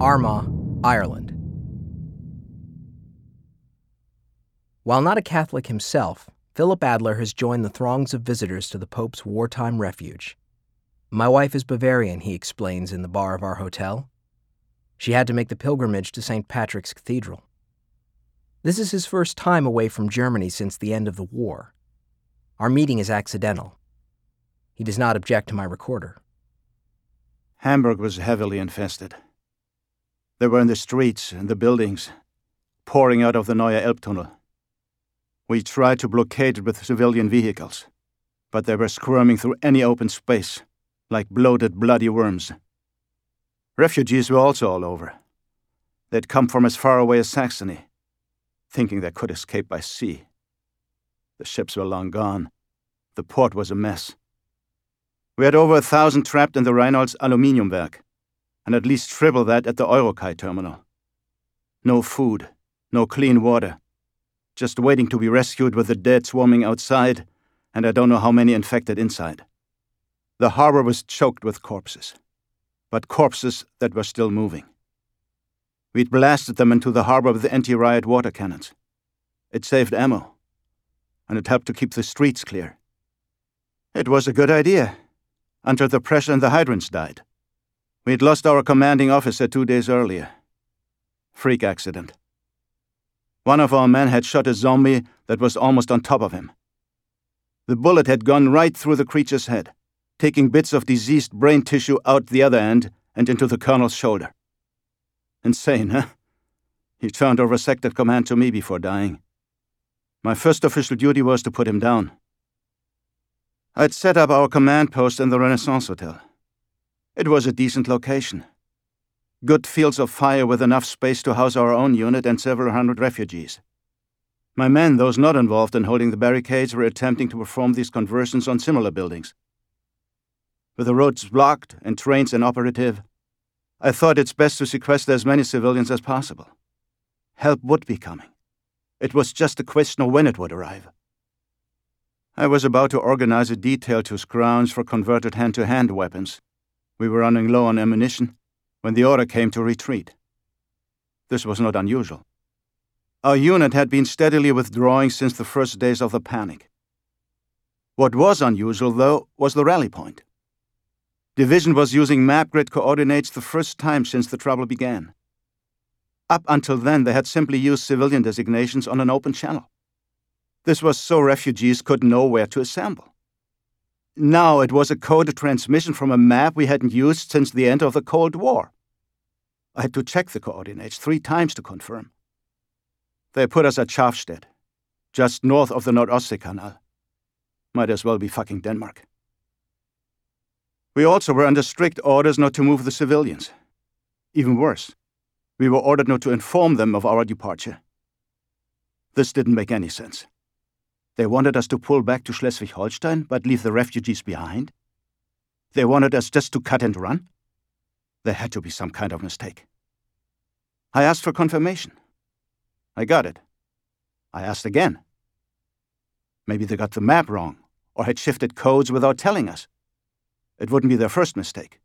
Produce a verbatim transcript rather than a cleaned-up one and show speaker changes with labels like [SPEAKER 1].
[SPEAKER 1] Armagh, Ireland. While not a Catholic himself, Philip Adler has joined the throngs of visitors to the Pope's wartime refuge. My wife is Bavarian, he explains in the bar of our hotel. She had to make the pilgrimage to Saint Patrick's Cathedral. This is his first time away from Germany since the end of the war. Our meeting is accidental. He does not object to my recorder.
[SPEAKER 2] Hamburg was heavily infested. They were in the streets and the buildings, pouring out of the Neue Elbtunnel. We tried to blockade it with civilian vehicles, but they were squirming through any open space, like bloated, bloody worms. Refugees were also all over. They'd come from as far away as Saxony, thinking they could escape by sea. The ships were long gone. The port was a mess. We had over a thousand trapped in the Reinholds Aluminiumwerk, and at least triple that at the Eurokai terminal. No food, no clean water, just waiting to be rescued with the dead swarming outside, and I don't know how many infected inside. The harbor was choked with corpses, but corpses that were still moving. We'd blasted them into the harbor with anti-riot water cannons. It saved ammo, and it helped to keep the streets clear. It was a good idea, until the pressure in the hydrants died. We'd lost our commanding officer two days earlier. Freak accident. One of our men had shot a zombie that was almost on top of him. The bullet had gone right through the creature's head, taking bits of diseased brain tissue out the other end and into the colonel's shoulder. Insane, huh? He turned over sector command to me before dying. My first official duty was to put him down. I'd set up our command post in the Renaissance Hotel. It was a decent location. Good fields of fire with enough space to house our own unit and several hundred refugees. My men, those not involved in holding the barricades, were attempting to perform these conversions on similar buildings. With the roads blocked and trains inoperative, I thought it's best to sequester as many civilians as possible. Help would be coming. It was just a question of when it would arrive. I was about to organize a detail to scrounge for converted hand-to-hand weapons. We were running low on ammunition when the order came to retreat. This was not unusual. Our unit had been steadily withdrawing since the first days of the panic. What was unusual, though, was the rally point. Division was using map grid coordinates the first time since the trouble began. Up until then, they had simply used civilian designations on an open channel. This was so refugees could know where to assemble. Now it was a coded transmission from a map we hadn't used since the end of the Cold War. I had to check the coordinates three times to confirm. They put us at Schafstedt, just north of the Nordostseekanal. Might as well be fucking Denmark. We also were under strict orders not to move the civilians. Even worse, we were ordered not to inform them of our departure. This didn't make any sense. They wanted us to pull back to Schleswig-Holstein, but leave the refugees behind. They wanted us just to cut and run. There had to be some kind of mistake. I asked for confirmation. I got it. I asked again. Maybe they got the map wrong, or had shifted codes without telling us. It wouldn't be their first mistake.